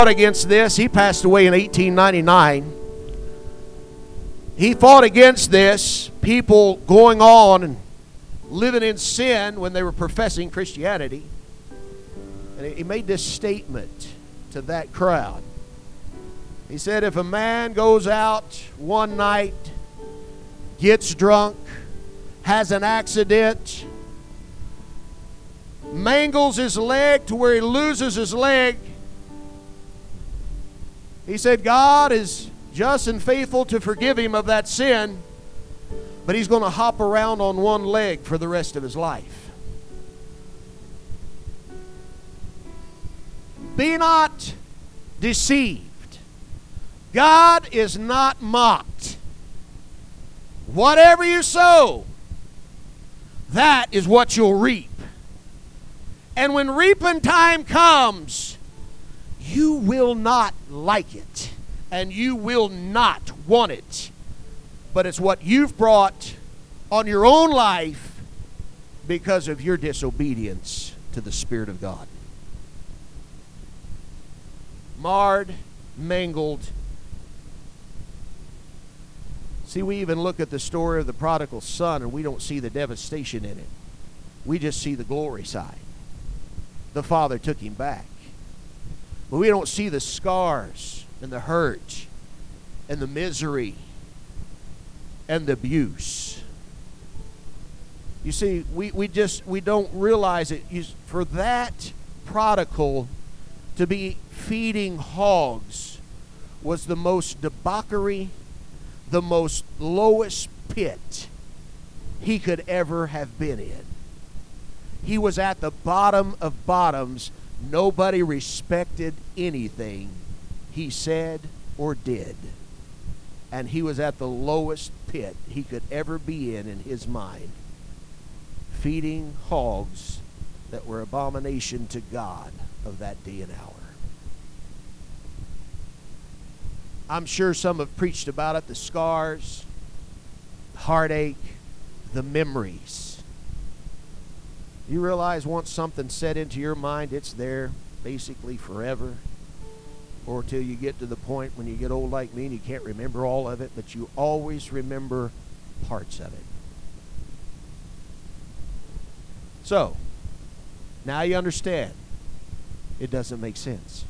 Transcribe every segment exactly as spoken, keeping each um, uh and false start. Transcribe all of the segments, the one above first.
Against this. He passed away in eighteen ninety-nine. He fought against this, people going on and living in sin when they were professing Christianity. And he made this statement to that crowd. He said, if a man goes out one night, gets drunk, has an accident, mangles his leg to where he loses his leg, he said God is just and faithful to forgive him of that sin, but he's going to hop around on one leg for the rest of his life. Be not deceived. God is not mocked. Whatever you sow, that is what you'll reap. And when reaping time comes, you will not like it, and you will not want it. But it's what you've brought on your own life because of your disobedience to the Spirit of God. Marred, mangled. See, we even look at the story of the prodigal son, and we don't see the devastation in it. We just see the glory side. The father took him back. But we don't see the scars and the hurt and the misery and the abuse. You see, we, we just, we don't realize it. You, for that prodigal to be feeding hogs was the most debauchery, the most lowest pit he could ever have been in. He was at the bottom of bottoms. Nobody respected anything he said or did. And he was at the lowest pit he could ever be in in his mind, feeding hogs that were abomination to God of that day and hour. I'm sure some have preached about it, the scars, heartache, the memories. You realize once something's set into your mind, it's there basically forever. Or till you get to the point when you get old like me and you can't remember all of it, but you always remember parts of it. So, now you understand. It doesn't make sense.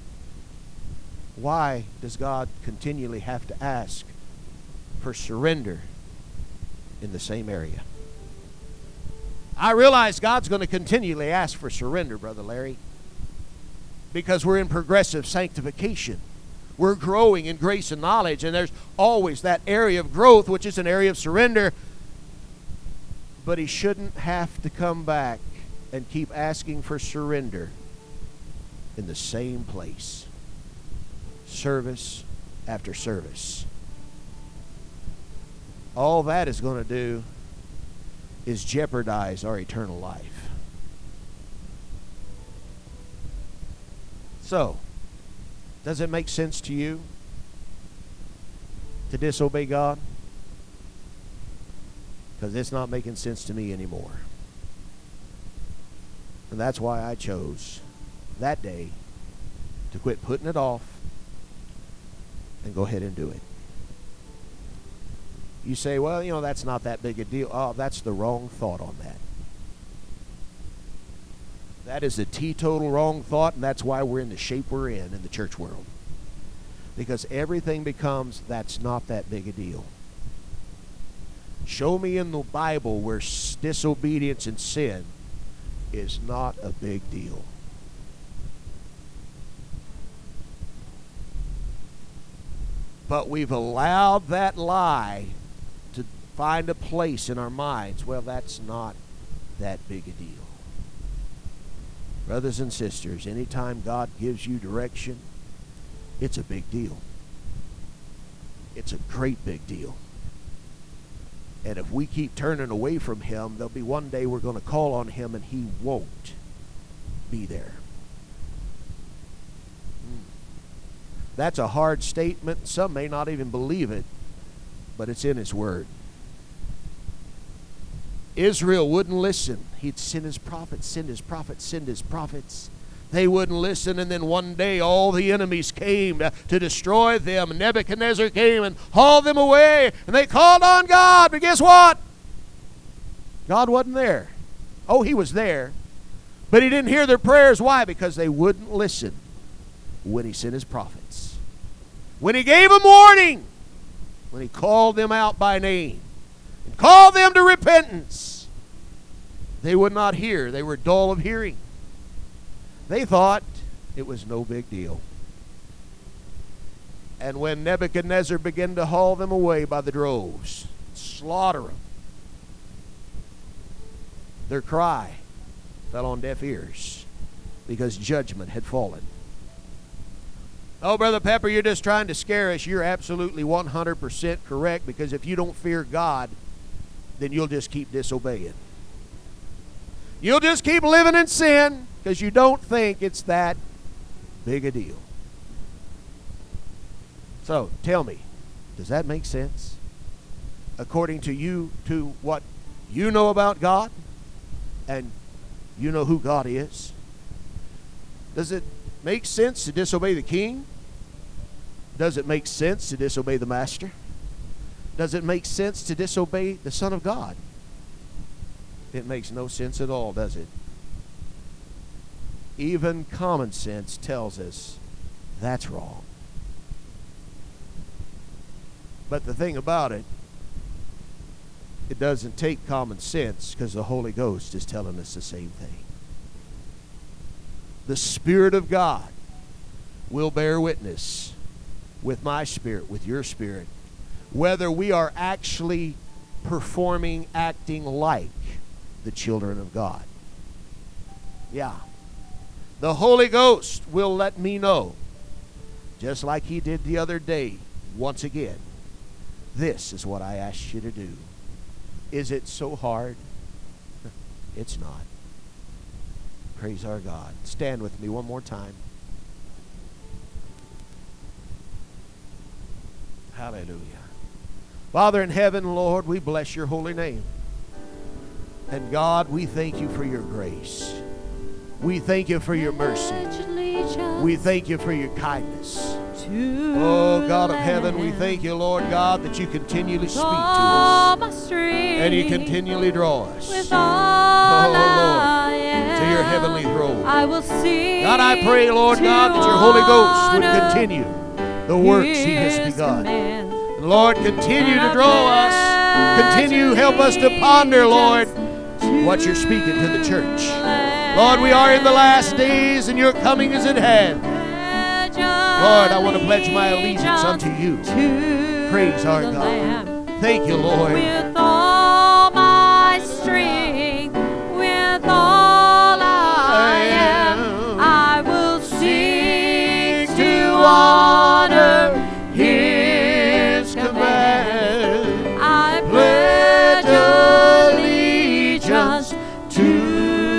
Why does God continually have to ask for surrender in the same area? I realize God's going to continually ask for surrender, Brother Larry, because we're in progressive sanctification. We're growing in grace and knowledge, and there's always that area of growth, which is an area of surrender. But he shouldn't have to come back and keep asking for surrender in the same place, service after service. All that is going to do is jeopardize our eternal life. So, does it make sense to you to disobey God? Because it's not making sense to me anymore. And that's why I chose that day to quit putting it off and go ahead and do it. You say, well, you know, that's not that big a deal. Oh, that's the wrong thought on that. That is a teetotal wrong thought, and that's why we're in the shape we're in in the church world. Because everything becomes, that's not that big a deal. Show me in the Bible where disobedience and sin is not a big deal. But we've allowed that lie to find a place in our minds. Well, that's not that big a deal. Brothers and sisters, anytime God gives you direction, it's a big deal. It's a great big deal. And if we keep turning away from him, there'll be one day we're going to call on him and he won't be there. That's a hard statement. Some may not even believe it, but it's in his word. Israel wouldn't listen. He'd send his prophets, send his prophets, send his prophets. They wouldn't listen, and then one day all the enemies came to, to destroy them. Nebuchadnezzar came and hauled them away, and they called on God, but guess what? God wasn't there. Oh, he was there, but he didn't hear their prayers. Why? Because they wouldn't listen when he sent his prophets. When he gave them warning, when he called them out by name, and called them to repentance, they would not hear. They were dull of hearing. They thought it was no big deal. And when Nebuchadnezzar began to haul them away by the droves, slaughter them, their cry fell on deaf ears because judgment had fallen. Oh, Brother Pepper, you're just trying to scare us. You're absolutely one hundred percent correct, because if you don't fear God, then you'll just keep disobeying. You'll just keep living in sin because you don't think it's that big a deal. So, tell me, does that make sense? According to you, to what you know about God, and you know who God is? Does it make sense to disobey the king? Does it make sense to disobey the master? Does it make sense to disobey the Son of God? It makes no sense at all, does it? Even common sense tells us that's wrong. But the thing about it, it doesn't take common sense, because the Holy Ghost is telling us the same thing. The Spirit of God will bear witness with my spirit, with your spirit, whether we are actually performing, acting like the children of God. Yeah. The Holy Ghost will let me know, just like he did the other day, once again, this is what I asked you to do. Is it so hard? It's not. Praise our God. Stand with me one more time. Hallelujah. Father in heaven, Lord, we bless your holy name. And God, we thank you for your grace. We thank you for your mercy. We thank you for your kindness. Oh, God of heaven, we thank you, Lord God, that you continually speak to us. And you continually draw us. Oh, Lord, to your heavenly throne. God, I pray, Lord God, that your Holy Ghost would continue the works he has begun. And Lord, continue to draw us. Continue, help us to ponder, Lord, what you're speaking to the church. Lord, we are in the last days, and your coming is at hand. Lord, I want to pledge my allegiance unto you. Praise our God. Thank you, Lord. With all my strength, with all I am, I will seek to honor his command. I pledge allegiance to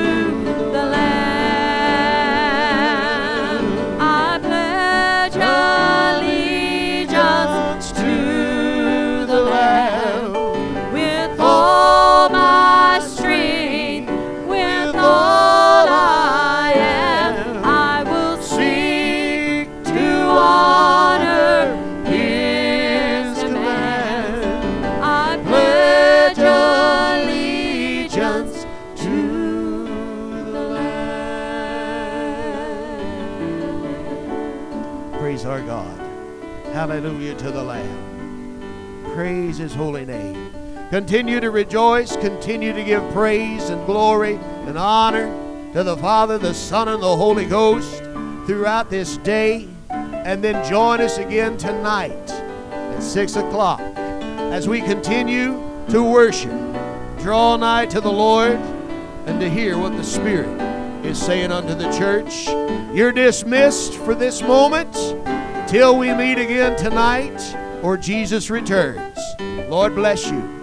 Hallelujah to the Lamb. Praise his holy name. Continue to rejoice. Continue to give praise and glory and honor to the Father, the Son, and the Holy Ghost throughout this day. And then join us again tonight at six o'clock as we continue to worship, draw nigh to the Lord, and to hear what the Spirit is saying unto the church. You're dismissed for this moment till we meet again tonight or Jesus returns. Lord bless you.